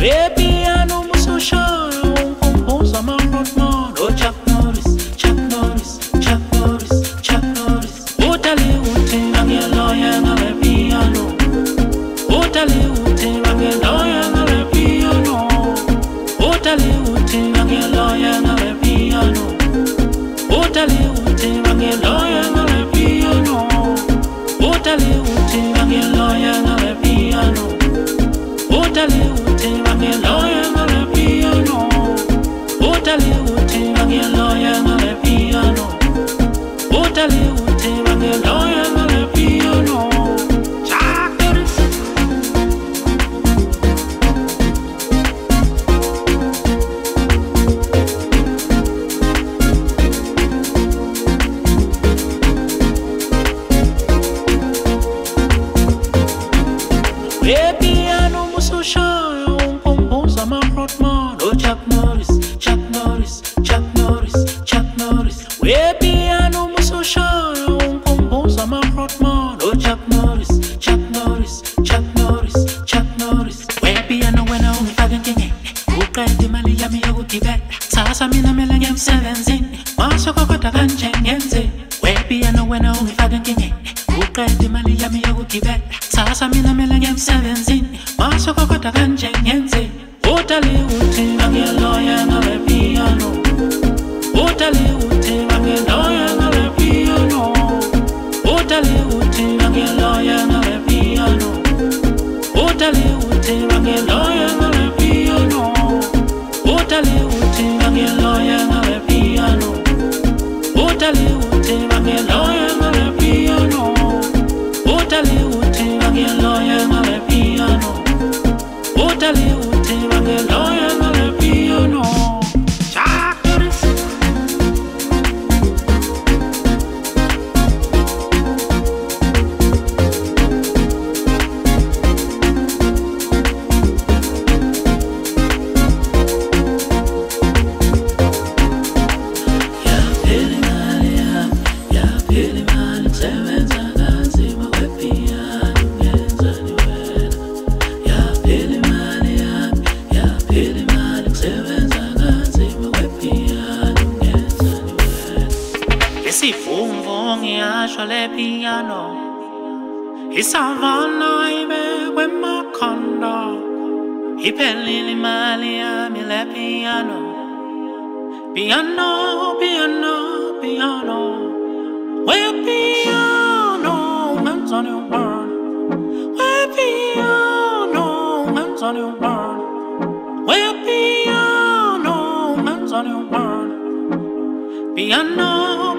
Where piano musushaya uncomposa marotman. Oh Chuck Norris, Chuck Norris, Chuck Norris, Chuck Norris. Utali ute rangeloya ngale piano. Utali ute rangeloya ngale piano. Utali ute rangeloya ngale piano. Utali ute rangeloya ngale piano. Utali ute rangeloya ngale piano. Utali ute rangeloya ngale piano. Utali ute rangeloya ngale piano. Utali ute rangeloya ngale piano. Chakers. Where piano musushaya uncomposa marotman. Oh Chuck Norris, Chuck Norris, Chuck Norris, Chuck Norris. Where piano musushaya uncomposa marotman. Oh Chuck Norris, Chuck Norris, Chuck Norris, Chuck Norris. Where piano when I ungifaka nkinge. Uqede imali yami yokugibela. Sasa mina mele ngemsebenzini. Masokokota kanje ngenze. Where piano when I ungifaka nkinge. Uqede imali yami yokugibela. Sasa mina mele ngemsebenzini. Masokokota kanje ngenze. Utali ute rangeloya ngale piano. Utali ute rangeloya ngale piano. Utali ute rangeloya ngale piano. Utali ute rangeloya ngale piano. Utali ute rangeloya ngale piano. Utali ute rangeloya ngale piano. Utali ute rangeloya ngale piano. Utali ute rangeloya ngale piano. Chakers. Yapheli mali yami, yapheli mali ngisebenza kanzima kwepiano ngenzani wena. Yapheli mali yami, yapheli mali ngisebenza kanzima kwepiano ngenzani wena. Isivumvu ngiyasho le piano. Isavana ibekwe emakhanda. Iphelile imali yami le piano. Piano, piano, piano. Where piano, hands on your burn. Where piano, hands on your burn. Where piano, hands on your burn. Piano.